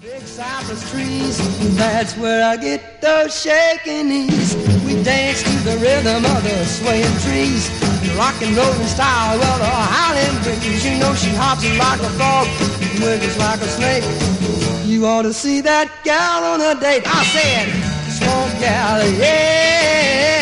Big cypress trees, that's where I get those shaking knees. We dance to the rhythm of the swaying trees, rock and roll in style, well, the howling breeze. You know she hops like a frog, wiggles like a snake. You ought to see that gal on a date. I said, swamp gal, yeah.